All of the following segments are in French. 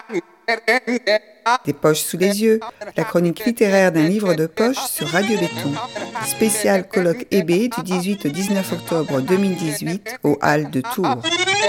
Des poches sous les yeux, la chronique littéraire d'un livre de poche sur Radio Béton. Spécial colloque EB du 18 au 19 octobre 2018 aux Halles de Tours.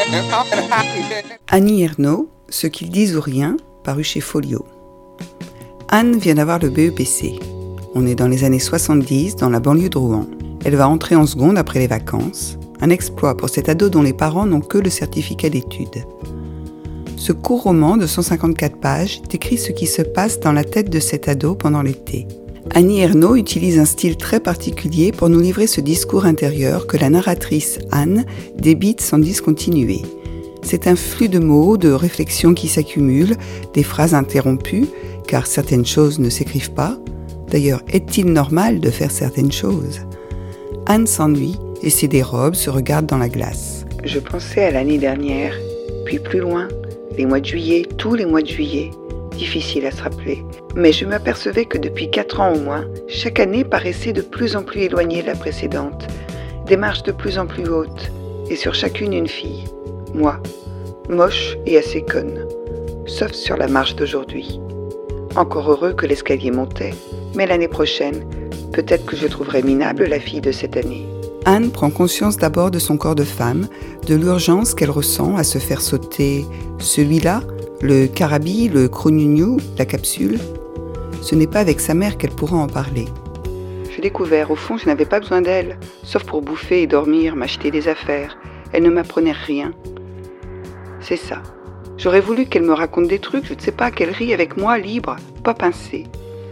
Annie Ernaux, Ce qu'ils disent ou rien, paru chez Folio. Anne vient d'avoir le BEPC. On est dans les années 70, dans la banlieue de Rouen. Elle va entrer en seconde après les vacances. Un exploit pour cet ado dont les parents n'ont que le certificat d'études. Ce court roman de 154 pages décrit ce qui se passe dans la tête de cet ado pendant l'été. Annie Ernaux utilise un style très particulier pour nous livrer ce discours intérieur que la narratrice Anne débite sans discontinuer. C'est un flux de mots, de réflexions qui s'accumulent, des phrases interrompues, car certaines choses ne s'écrivent pas. D'ailleurs, est-il normal de faire certaines choses ? Anne s'ennuie et se dérobe, se regarde dans la glace. Je pensais à l'année dernière, puis plus loin. Les mois de juillet, tous les mois de juillet, difficile à se rappeler. Mais je m'apercevais que depuis 4 ans au moins, chaque année paraissait de plus en plus éloignée de la précédente. Des marches de plus en plus hautes, et sur chacune une fille. Moi, moche et assez conne. Sauf sur la marche d'aujourd'hui. Encore heureux que l'escalier montait, mais l'année prochaine, peut-être que je trouverai minable la fille de cette année. Anne prend conscience d'abord de son corps de femme, de l'urgence qu'elle ressent à se faire sauter celui-là, le carabi, le crognugnou, la capsule. Ce n'est pas avec sa mère qu'elle pourra en parler. J'ai découvert, au fond, je n'avais pas besoin d'elle, sauf pour bouffer et dormir, m'acheter des affaires. Elle ne m'apprenait rien. C'est ça. J'aurais voulu qu'elle me raconte des trucs, je ne sais pas, qu'elle rie avec moi, libre, pas pincée.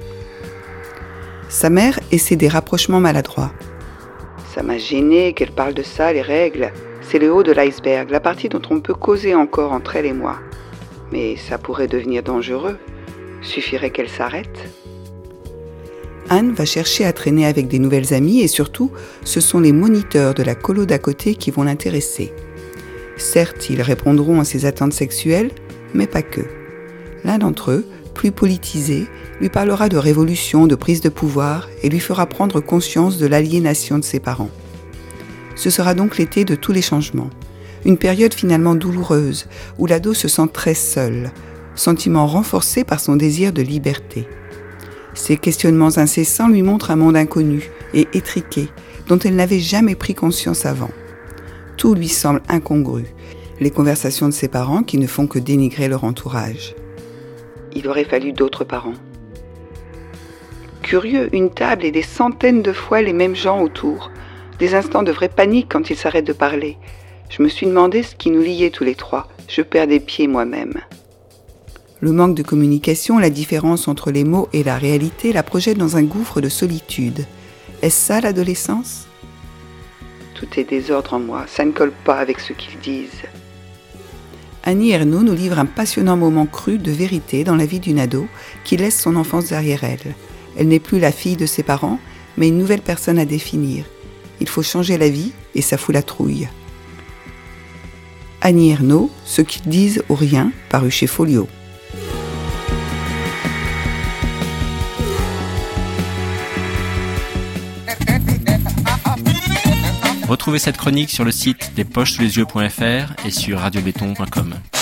Sa mère essaie des rapprochements maladroits. Ça m'a gêné qu'elle parle de ça, les règles. C'est le haut de l'iceberg, la partie dont on peut causer encore entre elle et moi. Mais ça pourrait devenir dangereux. Suffirait qu'elle s'arrête. Anne va chercher à traîner avec des nouvelles amies et surtout, ce sont les moniteurs de la colo d'à côté qui vont l'intéresser. Certes, ils répondront à ses attentes sexuelles, mais pas que. L'un d'entre eux, plus politisé, lui parlera de révolution, de prise de pouvoir et lui fera prendre conscience de l'aliénation de ses parents. Ce sera donc l'été de tous les changements. Une période finalement douloureuse, où l'ado se sent très seul, sentiment renforcé par son désir de liberté. Ces questionnements incessants lui montrent un monde inconnu et étriqué, dont elle n'avait jamais pris conscience avant. Tout lui semble incongru. Les conversations de ses parents qui ne font que dénigrer leur entourage. Il aurait fallu d'autres parents. Curieux, une table et des centaines de fois les mêmes gens autour. Des instants de vraie panique quand ils s'arrêtent de parler. Je me suis demandé ce qui nous liait tous les trois. Je perds des pieds moi-même. Le manque de communication, la différence entre les mots et la réalité la projette dans un gouffre de solitude. Est-ce ça l'adolescence ? Tout est désordre en moi, ça ne colle pas avec ce qu'ils disent. Annie Ernaux nous livre un passionnant moment cru de vérité dans la vie d'une ado qui laisse son enfance derrière elle. Elle n'est plus la fille de ses parents, mais une nouvelle personne à définir. Il faut changer la vie et ça fout la trouille. Annie Ernaux, Ce qu'ils disent ou rien, paru chez Folio. Retrouvez cette chronique sur le site lespochesouslesyeux.fr et sur radiobéton.com.